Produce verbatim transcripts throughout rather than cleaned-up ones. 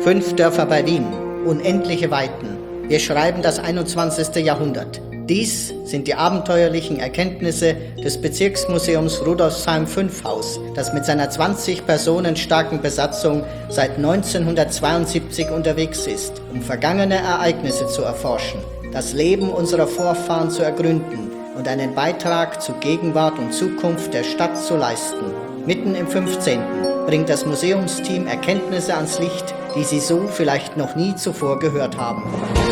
Fünf Dörfer bei Wien, unendliche Weiten. Wir schreiben das einundzwanzigste Jahrhundert. Dies sind die abenteuerlichen Erkenntnisse des Bezirksmuseums Rudolfsheim fünf Haus, das mit seiner zwanzig Personen starken Besatzung seit neunzehnhundertzweiundsiebzig unterwegs ist, um vergangene Ereignisse zu erforschen, das Leben unserer Vorfahren zu ergründen und einen Beitrag zu Gegenwart und Zukunft der Stadt zu leisten. Mitten im fünfzehnten bringt das Museumsteam Erkenntnisse ans Licht, die Sie so vielleicht noch nie zuvor gehört haben.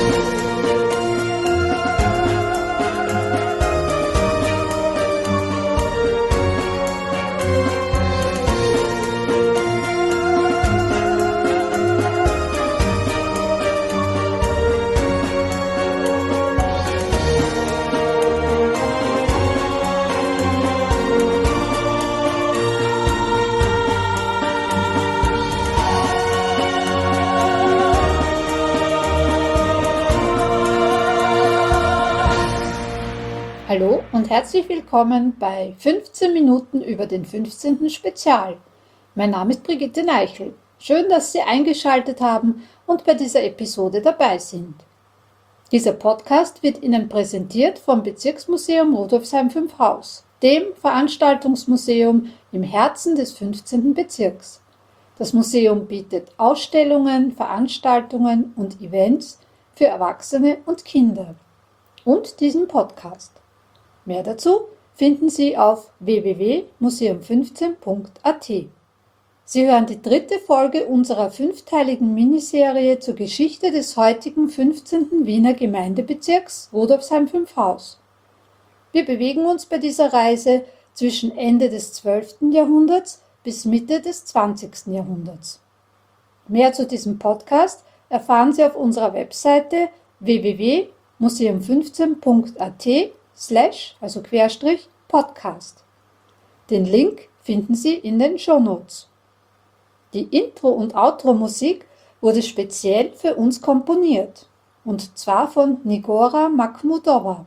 Hallo und herzlich willkommen bei fünfzehn Minuten über den fünfzehnten Spezial. Mein Name ist Brigitte Neichel. Schön, dass Sie eingeschaltet haben und bei dieser Episode dabei sind. Dieser Podcast wird Ihnen präsentiert vom Bezirksmuseum Rudolfsheim fünf Haus, dem Veranstaltungsmuseum im Herzen des fünfzehnten Bezirks. Das Museum bietet Ausstellungen, Veranstaltungen und Events für Erwachsene und Kinder und diesen Podcast. Mehr dazu finden Sie auf w w w punkt museum fünfzehn punkt a t. Sie hören die dritte Folge unserer fünfteiligen Miniserie zur Geschichte des heutigen fünfzehnten Wiener Gemeindebezirks Rudolfsheim fünf Haus. Wir bewegen uns bei dieser Reise zwischen Ende des zwölften Jahrhunderts bis Mitte des zwanzigsten Jahrhunderts. Mehr zu diesem Podcast erfahren Sie auf unserer Webseite w w w punkt museum fünfzehn punkt a t slash, also Querstrich, Podcast. Den Link finden Sie in den Shownotes. Die Intro- und Outro-Musik wurde speziell für uns komponiert, und zwar von Nigora Makhmudova.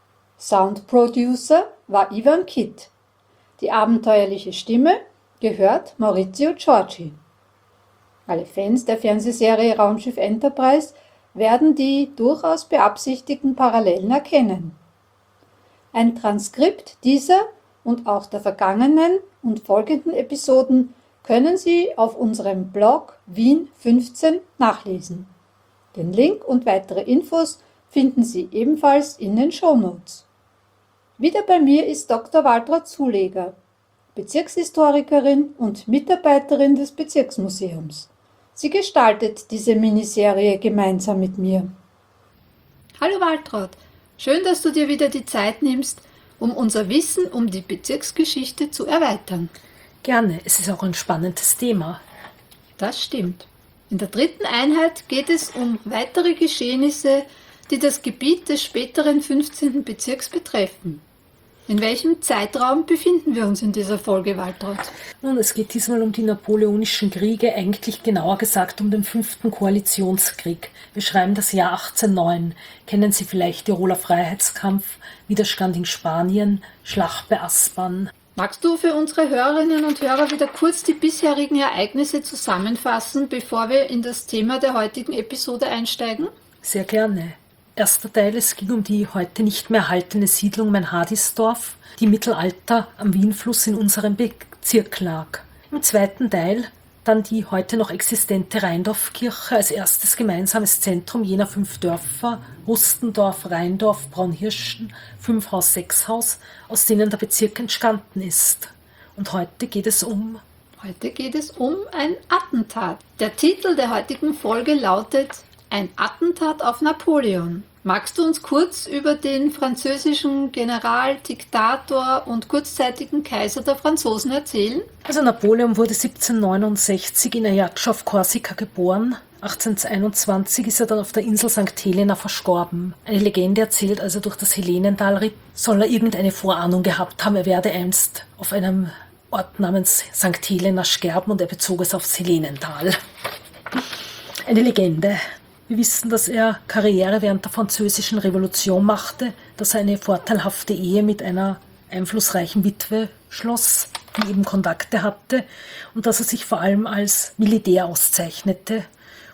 Soundproducer war Ivan Kitt. Die abenteuerliche Stimme gehört Maurizio Giorgi. Alle Fans der Fernsehserie Raumschiff Enterprise werden die durchaus beabsichtigten Parallelen erkennen. Ein Transkript dieser und auch der vergangenen und folgenden Episoden können Sie auf unserem Blog Wien fünfzehn nachlesen. Den Link und weitere Infos finden Sie ebenfalls in den Shownotes. Wieder bei mir ist Doktor Waltraud Zuleger, Bezirkshistorikerin und Mitarbeiterin des Bezirksmuseums. Sie gestaltet diese Miniserie gemeinsam mit mir. Hallo Waltraud, schön, dass du dir wieder die Zeit nimmst, um unser Wissen um die Bezirksgeschichte zu erweitern. Gerne, es ist auch ein spannendes Thema. Das stimmt. In der dritten Einheit geht es um weitere Geschehnisse, die das Gebiet des späteren fünfzehnten Bezirks betreffen. In welchem Zeitraum befinden wir uns in dieser Folge, Waltraud? Nun, es geht diesmal um die Napoleonischen Kriege, eigentlich genauer gesagt um den fünften Koalitionskrieg. Wir schreiben das Jahr achtzehnhundertneun. Kennen Sie vielleicht Tiroler Freiheitskampf, Widerstand in Spanien, Schlacht bei Aspern? Magst du für unsere Hörerinnen und Hörer wieder kurz die bisherigen Ereignisse zusammenfassen, bevor wir in das Thema der heutigen Episode einsteigen? Sehr gerne. Erster Teil, es ging um die heute nicht mehr erhaltene Siedlung Meinhardisdorf, die im Mittelalter am Wienfluss in unserem Bezirk lag. Im zweiten Teil dann die heute noch existente Rheindorfkirche als erstes gemeinsames Zentrum jener fünf Dörfer, Rustendorf, Rheindorf, Braunhirschen, fünf Haus, sechs Haus, aus denen der Bezirk entstanden ist. Und heute geht es um... Heute geht es um ein Attentat. Der Titel der heutigen Folge lautet Ein Attentat auf Napoleon. Magst du uns kurz über den französischen General, Diktator und kurzzeitigen Kaiser der Franzosen erzählen? Also Napoleon wurde siebzehnhundertneunundsechzig in Ajaccio auf Korsika geboren. achtzehnhunderteinundzwanzig ist er dann auf der Insel Sankt Helena verstorben. Eine Legende erzählt, also durch das Helenental ritt, soll er irgendeine Vorahnung gehabt haben, er werde einst auf einem Ort namens Sankt Helena sterben, und er bezog es aufs Helenental. Eine Legende. Wir wissen, dass er Karriere während der Französischen Revolution machte, dass er eine vorteilhafte Ehe mit einer einflussreichen Witwe schloss, die eben Kontakte hatte, und dass er sich vor allem als Militär auszeichnete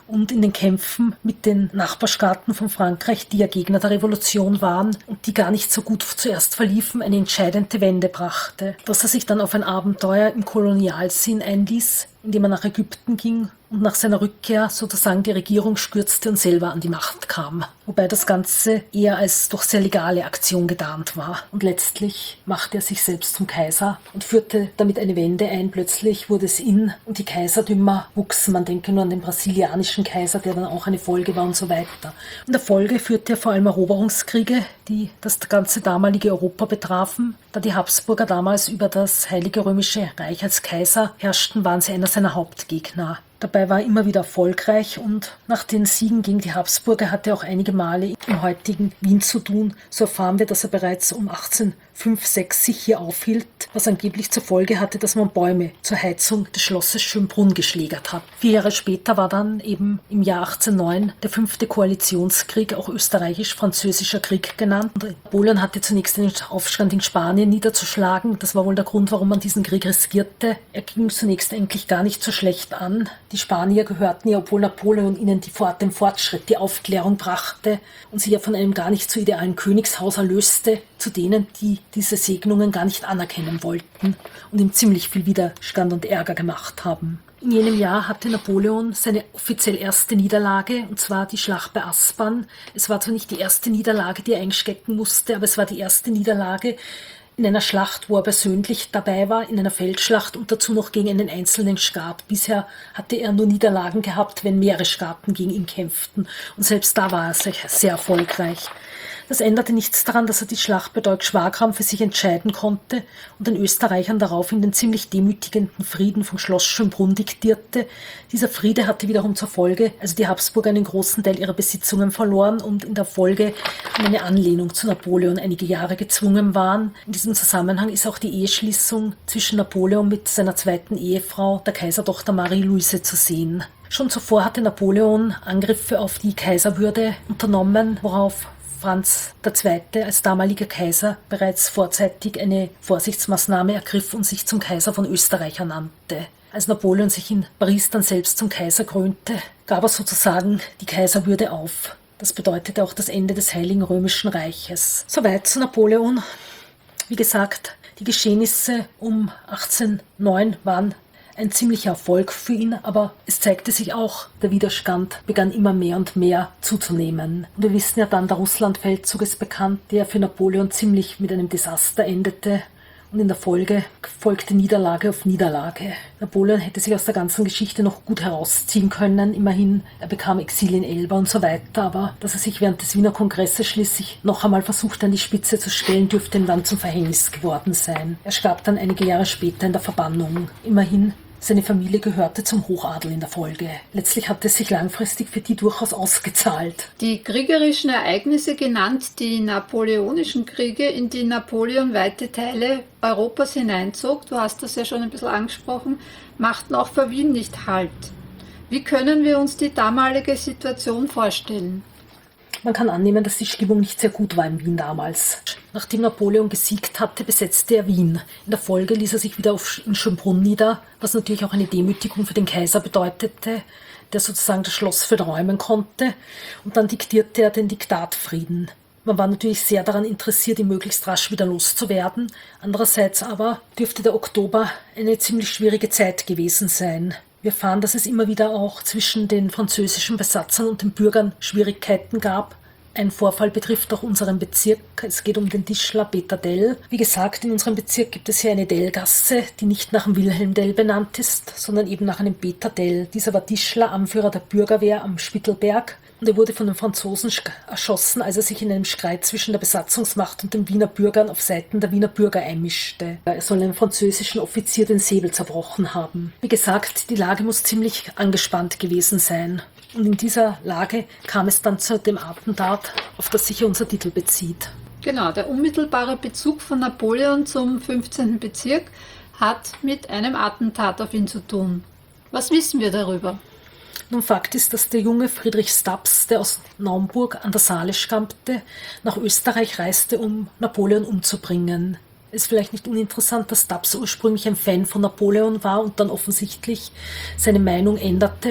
und in den Kämpfen mit den Nachbarstaaten von Frankreich, die ja Gegner der Revolution waren und die gar nicht so gut zuerst verliefen, eine entscheidende Wende brachte. Dass er sich dann auf ein Abenteuer im Kolonialsinn einließ, indem er nach Ägypten ging und nach seiner Rückkehr sozusagen die Regierung stürzte und selber an die Macht kam. Wobei das Ganze eher als doch sehr legale Aktion getarnt war. Und letztlich machte er sich selbst zum Kaiser und führte damit eine Wende ein. Plötzlich wurde es in und die Kaiserdümer wuchsen. Man denke nur an den brasilianischen Kaiser, der dann auch eine Folge war und so weiter. In der Folge führte er vor allem Eroberungskriege, die das ganze damalige Europa betrafen. Da die Habsburger damals über das Heilige Römische Reich als Kaiser herrschten, waren sie einer seiner Hauptgegner. Dabei war er immer wieder erfolgreich und nach den Siegen gegen die Habsburger hatte er auch einige Male im heutigen Wien zu tun. So erfahren wir, dass er bereits um achtzehnhundertfünf sechs sich hier aufhielt, was angeblich zur Folge hatte, dass man Bäume zur Heizung des Schlosses Schönbrunn geschlägert hat. Vier Jahre später war dann eben im Jahr achtzehnhundertneun der fünfte Koalitionskrieg, auch österreichisch-französischer Krieg genannt. Und Napoleon hatte zunächst den Aufstand in Spanien niederzuschlagen. Das war wohl der Grund, warum man diesen Krieg riskierte. Er ging zunächst eigentlich gar nicht so schlecht an. Die Spanier gehörten ja, obwohl Napoleon ihnen die, den Fortschritt, die Aufklärung brachte und sie ja von einem gar nicht so idealen Königshaus erlöste, zu denen, die diese Segnungen gar nicht anerkennen wollten und ihm ziemlich viel Widerstand und Ärger gemacht haben. In jenem Jahr hatte Napoleon seine offiziell erste Niederlage, und zwar die Schlacht bei Aspern. Es war zwar nicht die erste Niederlage, die er einstecken musste, aber es war die erste Niederlage in einer Schlacht, wo er persönlich dabei war, in einer Feldschlacht und dazu noch gegen einen einzelnen Stab. Bisher hatte er nur Niederlagen gehabt, wenn mehrere Staaten gegen ihn kämpften. Und selbst da war er sehr, sehr erfolgreich. Das änderte nichts daran, dass er die Schlacht bei Deutsch-Wagram für sich entscheiden konnte und den Österreichern daraufhin den ziemlich demütigenden Frieden von Schloss Schönbrunn diktierte. Dieser Friede hatte wiederum zur Folge, also die Habsburger einen großen Teil ihrer Besitzungen verloren und in der Folge an eine Anlehnung zu Napoleon einige Jahre gezwungen waren. In diesem Zusammenhang ist auch die Eheschließung zwischen Napoleon mit seiner zweiten Ehefrau, der Kaisertochter Marie-Louise, zu sehen. Schon zuvor hatte Napoleon Angriffe auf die Kaiserwürde unternommen, worauf Franz der Zweite als damaliger Kaiser bereits vorzeitig eine Vorsichtsmaßnahme ergriff und sich zum Kaiser von Österreich ernannte. Als Napoleon sich in Paris dann selbst zum Kaiser krönte, gab er sozusagen die Kaiserwürde auf. Das bedeutete auch das Ende des Heiligen Römischen Reiches. Soweit zu Napoleon. Wie gesagt, die Geschehnisse um achtzehnhundertneun waren ein ziemlicher Erfolg für ihn, aber es zeigte sich auch, der Widerstand begann immer mehr und mehr zuzunehmen. Und wir wissen ja dann, der Russlandfeldzug ist bekannt, der für Napoleon ziemlich mit einem Desaster endete. Und in der Folge folgte Niederlage auf Niederlage. Napoleon hätte sich aus der ganzen Geschichte noch gut herausziehen können. Immerhin, er bekam Exil in Elba und so weiter. Aber dass er sich während des Wiener Kongresses schließlich noch einmal versuchte, an die Spitze zu stellen, dürfte ihm dann zum Verhängnis geworden sein. Er starb dann einige Jahre später in der Verbannung. Immerhin, seine Familie gehörte zum Hochadel in der Folge. Letztlich hat es sich langfristig für die durchaus ausgezahlt. Die kriegerischen Ereignisse, genannt die Napoleonischen Kriege, in die Napoleon weite Teile Europas hineinzog, du hast das ja schon ein bisschen angesprochen, machten auch vor Wien nicht Halt. Wie können wir uns die damalige Situation vorstellen? Man kann annehmen, dass die Stimmung nicht sehr gut war in Wien damals. Nachdem Napoleon gesiegt hatte, besetzte er Wien. In der Folge ließ er sich wieder auf in Schönbrunn nieder, was natürlich auch eine Demütigung für den Kaiser bedeutete, der sozusagen das Schloss verräumen konnte. Und dann diktierte er den Diktatfrieden. Man war natürlich sehr daran interessiert, ihn möglichst rasch wieder loszuwerden. Andererseits aber dürfte der Oktober eine ziemlich schwierige Zeit gewesen sein. Wir erfahren, dass es immer wieder auch zwischen den französischen Besatzern und den Bürgern Schwierigkeiten gab. Ein Vorfall betrifft auch unseren Bezirk. Es geht um den Tischler Peter Dell. Wie gesagt, in unserem Bezirk gibt es hier eine Dellgasse, die nicht nach dem Wilhelm Dell benannt ist, sondern eben nach einem Peter Dell. Dieser war Tischler, Anführer der Bürgerwehr am Spittelberg. Und er wurde von den Franzosen erschossen, als er sich in einem Streit zwischen der Besatzungsmacht und den Wiener Bürgern auf Seiten der Wiener Bürger einmischte. Er soll einem französischen Offizier den Säbel zerbrochen haben. Wie gesagt, die Lage muss ziemlich angespannt gewesen sein. Und in dieser Lage kam es dann zu dem Attentat, auf das sich unser Titel bezieht. Genau, der unmittelbare Bezug von Napoleon zum fünfzehnten Bezirk hat mit einem Attentat auf ihn zu tun. Was wissen wir darüber? Nun, Fakt ist, dass der junge Friedrich Stubbs, der aus Naumburg an der Saale stammte, nach Österreich reiste, um Napoleon umzubringen. Es ist vielleicht nicht uninteressant, dass Stubbs ursprünglich ein Fan von Napoleon war und dann offensichtlich seine Meinung änderte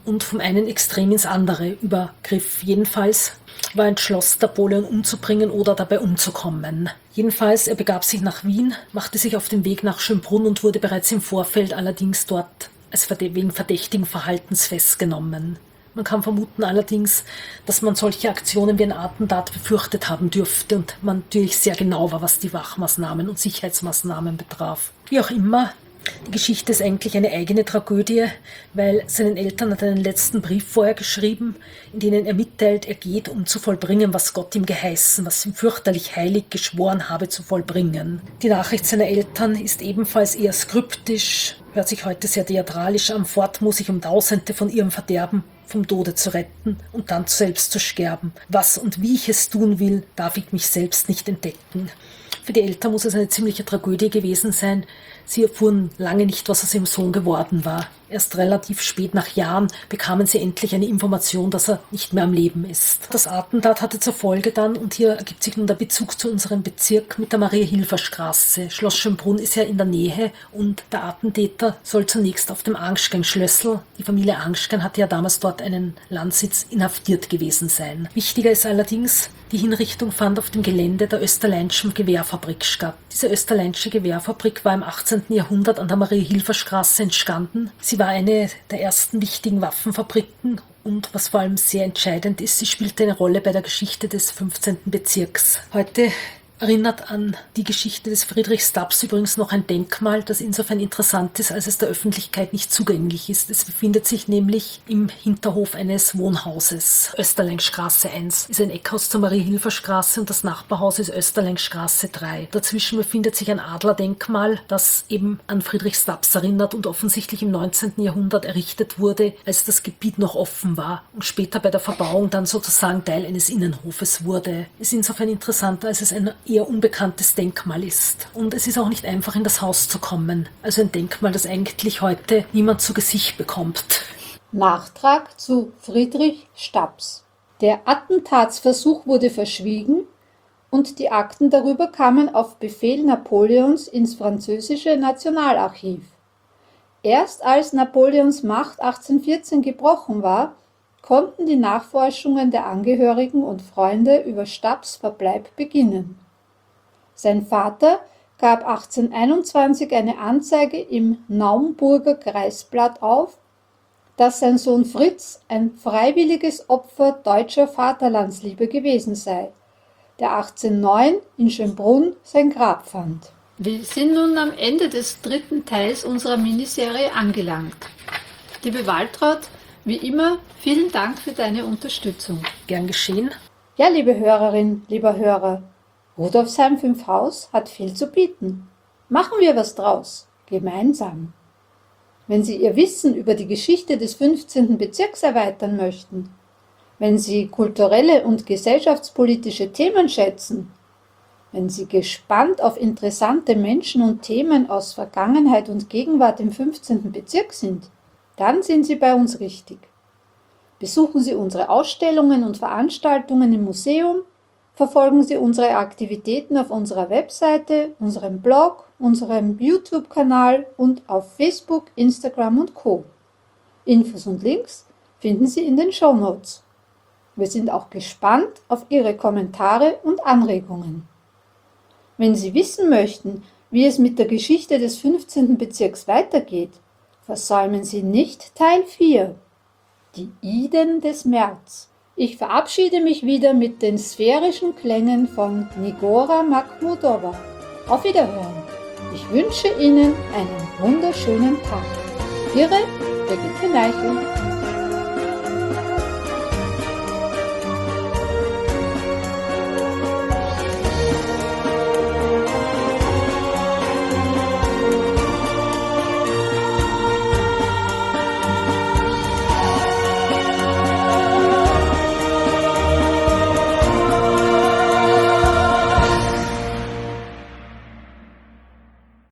und vom einen Extrem ins andere übergriff. Jedenfalls war er entschlossen, Napoleon umzubringen oder dabei umzukommen. Jedenfalls, er begab sich nach Wien, machte sich auf den Weg nach Schönbrunn und wurde bereits im Vorfeld allerdings dort als wegen verdächtigen Verhaltens festgenommen. Man kann vermuten allerdings, dass man solche Aktionen wie ein Attentat befürchtet haben dürfte und man natürlich sehr genau war, was die Wachmaßnahmen und Sicherheitsmaßnahmen betraf. Wie auch immer, die Geschichte ist eigentlich eine eigene Tragödie, weil seinen Eltern hat er einen letzten Brief vorher geschrieben, in dem er mitteilt, er geht, um zu vollbringen, was Gott ihm geheißen, was ihm fürchterlich heilig geschworen habe zu vollbringen. Die Nachricht seiner Eltern ist ebenfalls eher skriptisch, hört sich heute sehr theatralisch an. Fort muss ich um Tausende von ihrem Verderben vom Tode zu retten und dann selbst zu sterben. Was und wie ich es tun will, darf ich mich selbst nicht entdecken. Für die Eltern muss es eine ziemliche Tragödie gewesen sein. Sie erfuhren lange nicht, was aus ihrem Sohn geworden war. Erst relativ spät, nach Jahren, bekamen sie endlich eine Information, dass er nicht mehr am Leben ist. Das Attentat hatte zur Folge dann, und hier ergibt sich nun der Bezug zu unserem Bezirk mit der Maria-Hilfer-Straße. Schloss Schönbrunn ist ja in der Nähe und der Attentäter soll zunächst auf dem Angstein-Schlössl, die Familie Angstein hatte ja damals dort einen Landsitz, inhaftiert gewesen sein. Wichtiger ist allerdings, die Hinrichtung fand auf dem Gelände der Österleinschen Gewehrfabrik statt. Diese Österleinsche Gewehrfabrik war im achtzehnten Jahrhundert an der Maria-Hilfer-Straße entstanden. Sie war eine der ersten wichtigen Waffenfabriken und, was vor allem sehr entscheidend ist, sie spielte eine Rolle bei der Geschichte des fünfzehnten Bezirks. Heute erinnert an die Geschichte des Friedrich Stubbs übrigens noch ein Denkmal, das insofern interessant ist, als es der Öffentlichkeit nicht zugänglich ist. Es befindet sich nämlich im Hinterhof eines Wohnhauses. Österleinstraße eins ist ein Eckhaus zur Marie-Hilfer-Straße und das Nachbarhaus ist Österleinstraße drei. Dazwischen befindet sich ein Adlerdenkmal, das eben an Friedrich Stubbs erinnert und offensichtlich im neunzehnten Jahrhundert errichtet wurde, als das Gebiet noch offen war und später bei der Verbauung dann sozusagen Teil eines Innenhofes wurde. Es ist insofern interessant, als es ein eher unbekanntes Denkmal ist. Und es ist auch nicht einfach, in das Haus zu kommen. Also ein Denkmal, das eigentlich heute niemand zu Gesicht bekommt. Nachtrag zu Friedrich Stubbs. Der Attentatsversuch wurde verschwiegen und die Akten darüber kamen auf Befehl Napoleons ins französische Nationalarchiv. Erst als Napoleons Macht achtzehnhundertvierzehn gebrochen war, konnten die Nachforschungen der Angehörigen und Freunde über Stubbs Verbleib beginnen. Sein Vater gab achtzehnhunderteinundzwanzig eine Anzeige im Naumburger Kreisblatt auf, dass sein Sohn Fritz ein freiwilliges Opfer deutscher Vaterlandsliebe gewesen sei, der achtzehnhundertneun in Schönbrunn sein Grab fand. Wir sind nun am Ende des dritten Teils unserer Miniserie angelangt. Liebe Waltraud, wie immer, vielen Dank für deine Unterstützung. Gern geschehen. Ja, liebe Hörerin, lieber Hörer, Rudolfsheim fünf Haus hat viel zu bieten. Machen wir was draus, gemeinsam. Wenn Sie Ihr Wissen über die Geschichte des fünfzehnten Bezirks erweitern möchten, wenn Sie kulturelle und gesellschaftspolitische Themen schätzen, wenn Sie gespannt auf interessante Menschen und Themen aus Vergangenheit und Gegenwart im fünfzehnten Bezirk sind, dann sind Sie bei uns richtig. Besuchen Sie unsere Ausstellungen und Veranstaltungen im Museum, verfolgen Sie unsere Aktivitäten auf unserer Webseite, unserem Blog, unserem YouTube-Kanal und auf Facebook, Instagram und Co. Infos und Links finden Sie in den Shownotes. Wir sind auch gespannt auf Ihre Kommentare und Anregungen. Wenn Sie wissen möchten, wie es mit der Geschichte des fünfzehnten Bezirks weitergeht, versäumen Sie nicht Teil vier, die Iden des März. Ich verabschiede mich wieder mit den sphärischen Klängen von Nigora Makhmudova. Auf Wiederhören. Ich wünsche Ihnen einen wunderschönen Tag. Ihre Brigitte Neichel.